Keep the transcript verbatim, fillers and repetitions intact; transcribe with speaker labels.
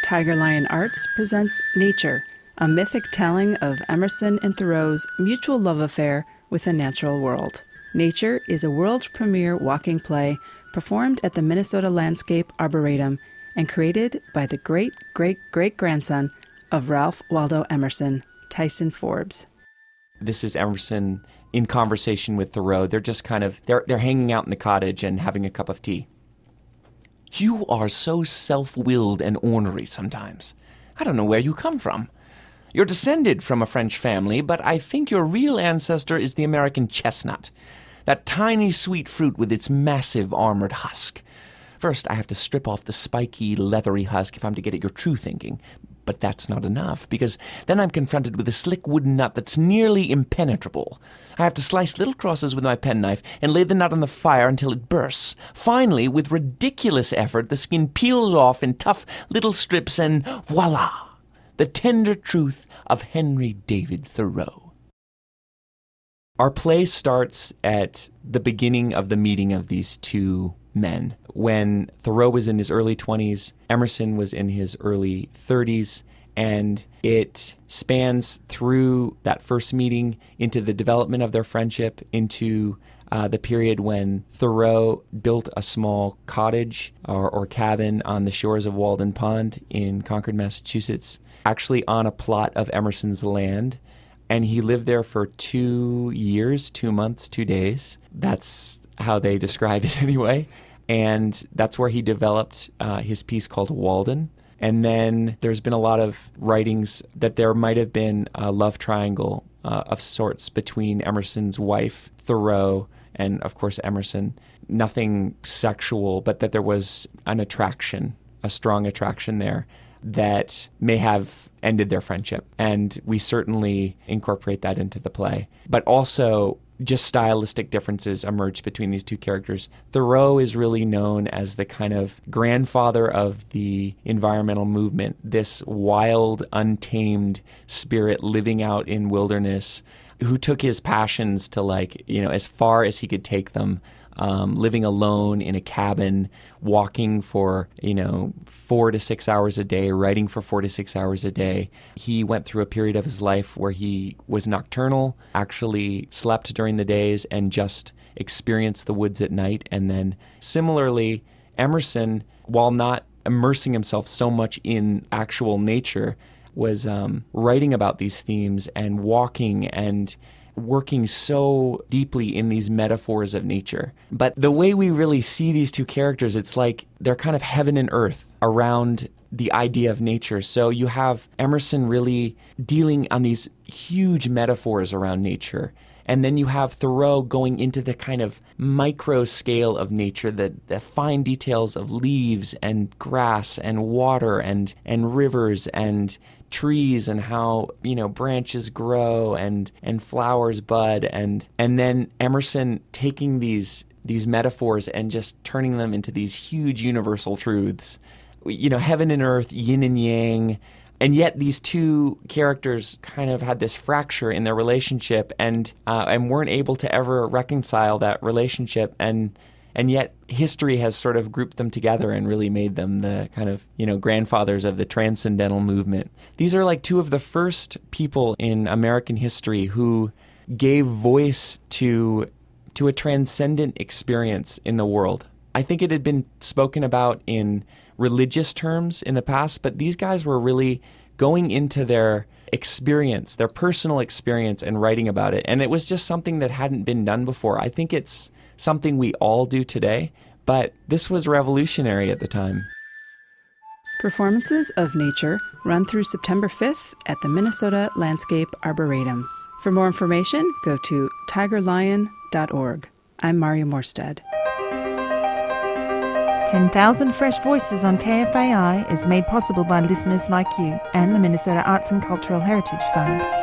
Speaker 1: Tiger Lion Arts presents Nature, a mythic telling of Emerson and Thoreau's mutual love affair with the natural world. Nature is a world premiere walking play performed at the Minnesota Landscape Arboretum and created by the great-great-great-grandson of Ralph Waldo Emerson, Tyson Forbes.
Speaker 2: This is Emerson in conversation with Thoreau. They're just kind of, they're, they're hanging out in the cottage and having a cup of tea. You are so self-willed and ornery sometimes. I don't know where you come from. You're descended from a French family, but I think your real ancestor is the American chestnut, that tiny sweet fruit with its massive armored husk. First, I have to strip off the spiky, leathery husk if I'm to get at your true thinking. But that's not enough, because then I'm confronted with a slick wooden nut that's nearly impenetrable. I have to slice little crosses with my penknife and lay the nut on the fire until it bursts. Finally, with ridiculous effort, the skin peels off in tough little strips, and voila! The tender truth of Henry David Thoreau. Our play starts at the beginning of the meeting of these two men. When Thoreau was in his early twenties, Emerson was in his early thirties, and it spans through that first meeting into the development of their friendship, into uh, the period when Thoreau built a small cottage or, or cabin on the shores of Walden Pond in Concord, Massachusetts, actually on a plot of Emerson's land. And he lived there for two years, two months, two days. That's how they describe it anyway. And that's where he developed uh, his piece called Walden. And then there's been a lot of writings that there might have been a love triangle uh, of sorts between Emerson's wife, Thoreau, and of course Emerson. Nothing sexual, but that there was an attraction, a strong attraction there that may have ended their friendship. And we certainly incorporate that into the play. But also, just stylistic differences emerge between these two characters. Thoreau is really known as the kind of grandfather of the environmental movement, this wild, untamed spirit living out in wilderness, who took his passions to, like, you know, as far as he could take them. Um, living alone in a cabin, walking for, you know, four to six hours a day, writing for four to six hours a day. He went through a period of his life where he was nocturnal, actually slept during the days, and just experienced the woods at night. And then similarly, Emerson, while not immersing himself so much in actual nature, was um, writing about these themes and walking and working so deeply in these metaphors of nature. But the way we really see these two characters, it's like they're kind of heaven and earth around the idea of nature. So you have Emerson really dealing on these huge metaphors around nature. And then you have Thoreau going into the kind of micro scale of nature, the, the fine details of leaves and grass and water and, and rivers and trees and how, you know, branches grow and, and flowers bud, and and then Emerson taking these these metaphors and just turning them into these huge universal truths. You know, heaven and earth, yin and yang. And yet these two characters kind of had this fracture in their relationship and uh, and weren't able to ever reconcile that relationship. And And yet history has sort of grouped them together and really made them the kind of, you know, grandfathers of the transcendental movement. These are like two of the first people in American history who gave voice to to a transcendent experience in the world. I think it had been spoken about in religious terms in the past, but these guys were really going into their experience, their personal experience, and writing about it. And it was just something that hadn't been done before. I think it's something we all do today, but this was revolutionary at the time.
Speaker 1: Performances of Nature run through September fifth at the Minnesota Landscape Arboretum. For more information, go to tiger lion dot org. I'm Maria Morstead.
Speaker 3: ten thousand Fresh Voices on K F A I is made possible by listeners like you and the Minnesota Arts and Cultural Heritage Fund.